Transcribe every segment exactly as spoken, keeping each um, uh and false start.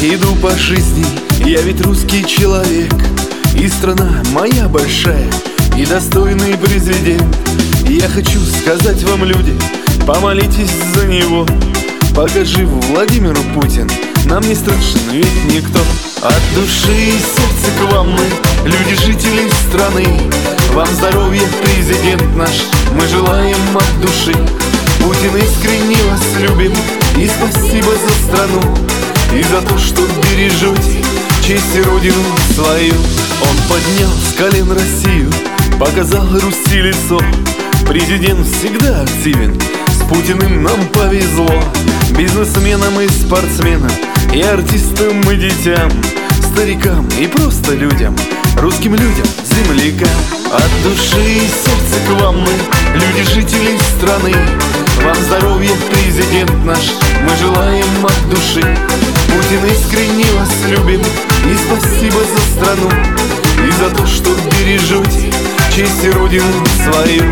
иду по жизни, я ведь русский человек. И страна моя большая, и достойный президент. Я хочу сказать вам, люди, помолитесь за него. Пока жив Владимир Путин, нам не страшен ведь никто. От души и сердца к вам мы, люди, жители страны. Вам здоровья, президент наш, мы желаем от души. Путин, искренне вас любим, и спасибо за страну, и за то, что бережете честь и родину свою. Он поднял с колен Россию, показал Руси лицо. Президент всегда активен, с Путиным нам повезло. Бизнесменам и спортсменам, и артистам, и детям, старикам и просто людям, русским людям, землякам. От души и сердца к вам мы, люди, жители страны. Вам здоровья, президент наш, мы желаем от души. Путин, искренне вас любим, и спасибо за страну, и за то, что бережете честь и родину свою.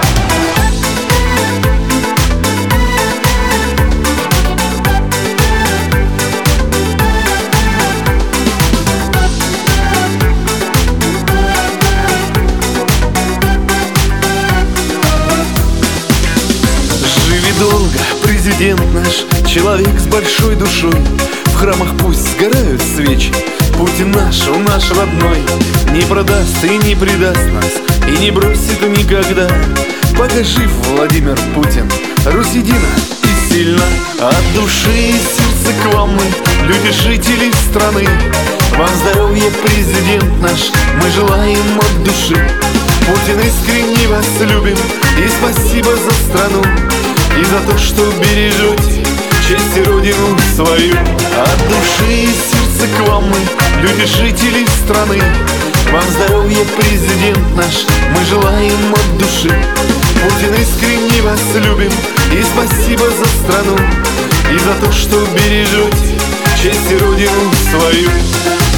Долго президент наш, человек с большой душой. В храмах пусть сгорают свечи, Путин наш, он наш родной. Не продаст и не предаст нас, и не бросит никогда. Пока жив Владимир Путин, Русь едина и сильна. От души и сердца к вам мы, люди, жители страны. Вам здоровья, президент наш, мы желаем от души. Путин, искренне вас любим, и спасибо за страну, и за то, что бережете честь и родину свою. От души и сердца к вам мы, люди, жители страны. Вам здоровья, президент наш, мы желаем от души. Путин, искренне вас любим, и спасибо за страну, и за то, что бережете честь и родину свою.